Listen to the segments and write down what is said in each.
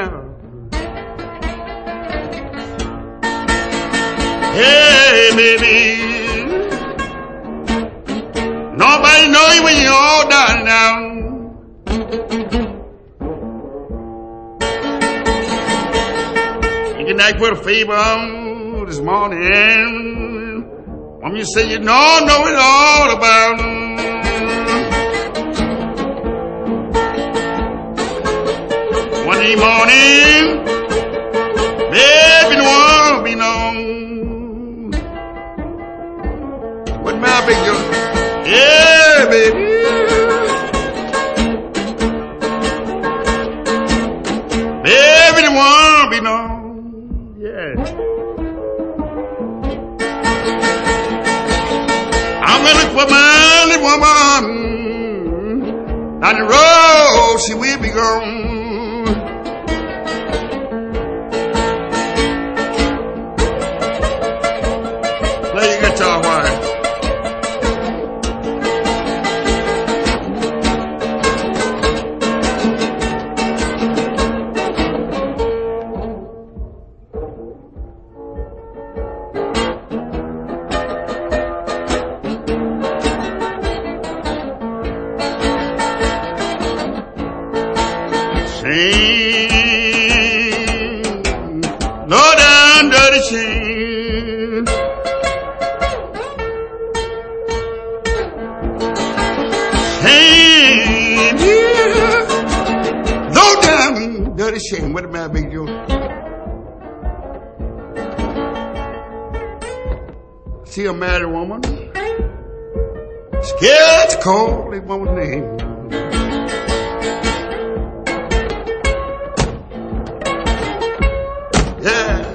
now. Hey, baby. Nobody know you when you're all down now. You can act with a fever this morning. When you say you know it all about. One day morning, baby, no one be known. What my big girl? Yeah, baby. Baby, no one be known. Yeah. I'm gonna look for my little woman. Down the road, she will be gone. Play your guitar, wife. Low down dirty shame. Shame, yeah. Low down dirty shame. What am I big deal? See a married woman, scared to call that woman's name. Yeah.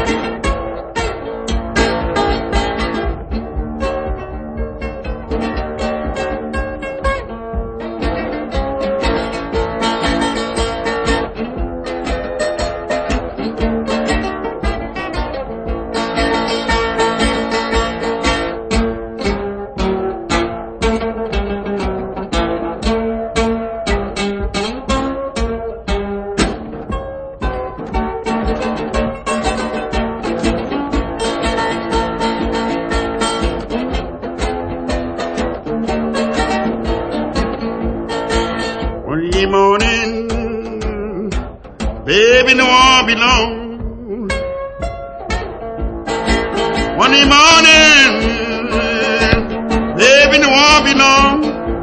Morning, baby, no one be long. One day morning, baby, no one be long.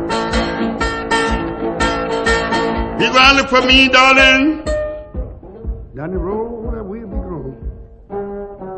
You gonna look for me, darling, down the road that we'll be gone.